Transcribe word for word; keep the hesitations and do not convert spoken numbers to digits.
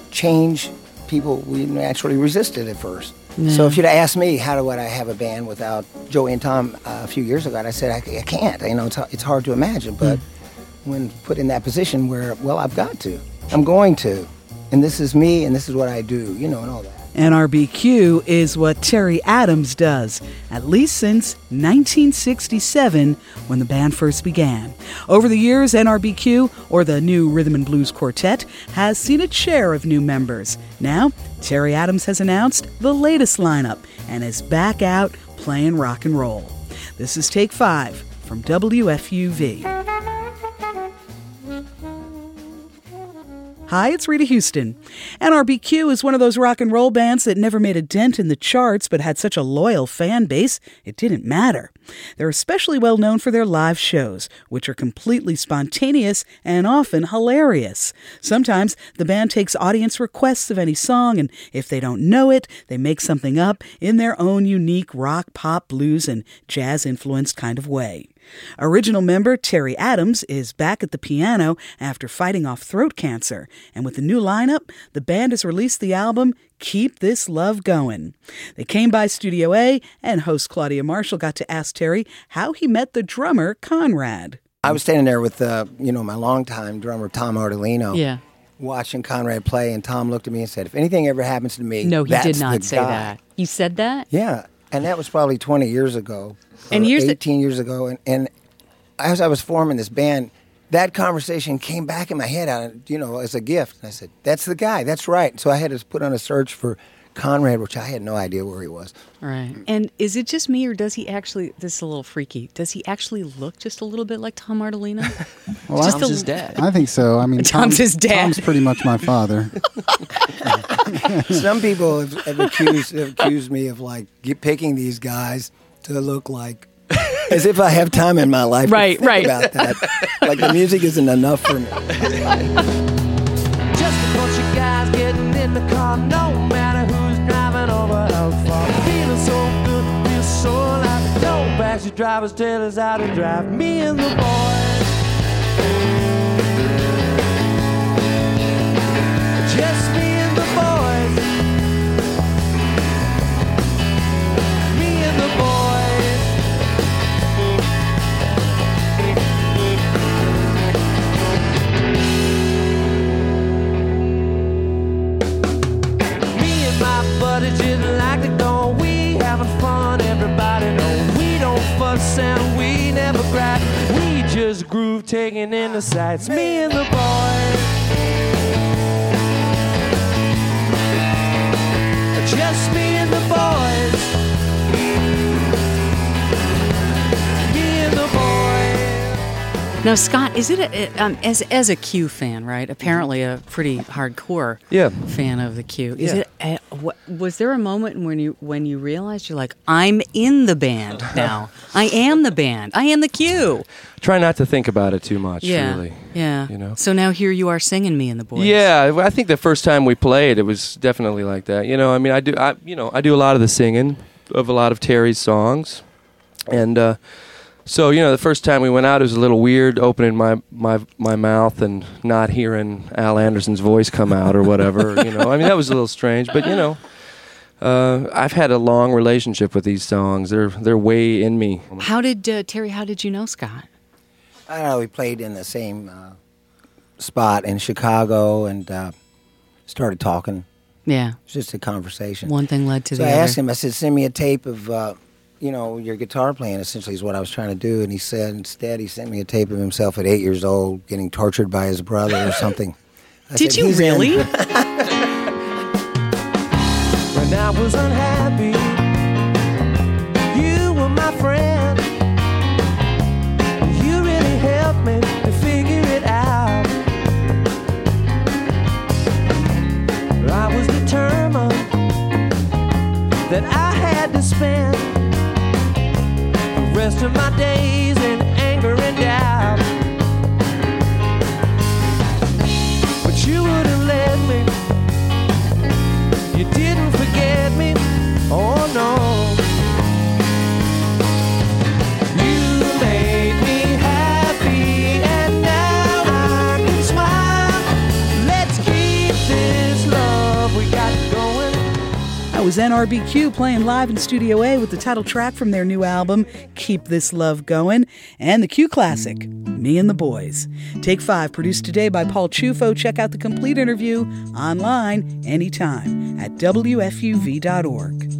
change, people we naturally resisted at first. Yeah. So if you'd asked me how would I have a band without Joey and Tom uh, a few years ago, I said I, I can't. You know, it's it's hard to imagine. But mm. when put in that position where, well, I've got to, I'm going to, and this is me, and this is what I do, you know, and all that. N R B Q is what Terry Adams does, at least since nineteen sixty-seven, when the band first began. Over the years, N R B Q, or the New Rhythm and Blues Quartet, has seen its share of new members. Now, Terry Adams has announced the latest lineup and is back out playing rock and roll. This is Take Five from W F U V. Hi, it's Rita Houston. N R B Q is one of those rock and roll bands that never made a dent in the charts but had such a loyal fan base, it didn't matter. They're especially well known for their live shows, which are completely spontaneous and often hilarious. Sometimes the band takes audience requests of any song, and if they don't know it, they make something up in their own unique rock, pop, blues, and jazz-influenced kind of way. Original member Terry Adams is back at the piano after fighting off throat cancer, and with the new lineup, the band has released the album Keep This Love Going. They came by Studio A, and host Claudia Marshall got to ask Terry how he met the drummer Conrad. I was standing there with, uh, you know, my longtime drummer Tom Ardolino. Yeah. Watching Conrad play, and Tom looked at me and said, if anything ever happens to me, no, he that's did not the say guy. that. He said that? Yeah, and that was probably twenty years ago, and or years eighteen years ago, and, and as I was forming this band, that conversation came back in my head, on, you know, as a gift. And I said, that's the guy, that's right. So I had to put on a search for Conrad, which I had no idea where he was. Right. And is it just me, or does he actually, this is a little freaky, does he actually look just a little bit like Tom Ardolino? Well, just Tom's a, his dad. I think so. I mean, Tom's Tom's his dad. Tom's pretty much my father. Some people have, have, accused, have accused me of, like, picking these guys to look like, as if I have time in my life right, to think right. about that. Like the music isn't enough for me. Just a bunch of guys getting in the car, no matter who's driving over how far. Feeling so good, feel so alive. No backseat drivers tell us how to drive. Me and the boys. Just me and the boys. Me and the boys. Just like to go, we having fun, everybody know we don't fuss and we never cry. We just groove, taking in the sights, me and the boys. Just me and the boys. Me and the boys. Now, Scott, is it a, um, as as a Q fan, right? Apparently, a pretty hardcore yeah. fan of the Q. Is yeah. it? A, what, was there a moment when you when you realized you're like, I'm in the band now. I am the band. I am the Q. Try not to think about it too much. Yeah, really. Yeah. You know. So now here you are singing "Me and the Boys." Yeah, I think the first time we played, it was definitely like that. You know, I mean, I do, I you know, I do a lot of the singing of a lot of Terry's songs, and. uh So, you know, the first time we went out, it was a little weird opening my, my, my mouth and not hearing Al Anderson's voice come out or whatever. You know, I mean, that was a little strange. But, you know, uh, I've had a long relationship with these songs. They're they're way in me. How did, uh, Terry, how did you know Scott? I don't know, we played in the same uh, spot in Chicago and uh, started talking. Yeah. It was just a conversation. One thing led to so the I other. asked him, I said, send me a tape of... Uh, you know, your guitar playing essentially is what I was trying to do. And he said, instead, he sent me a tape of himself at eight years old getting tortured by his brother or something. I Did said, you "He's really?" in." When I was unhappy, you were my friend. You really helped me to figure it out. I was determined that I had to spend the rest of my days in anger and doubt. But you wouldn't let me. You didn't forget me. Oh no. You made me happy, and now I can smile. Let's keep this love. was N R B Q playing live in Studio A with the title track from their new album, Keep This Love Going, and the Q classic, Me and the Boys. Take Five, produced today by Paul Chufo. Check out the complete interview online anytime at W F U V dot org.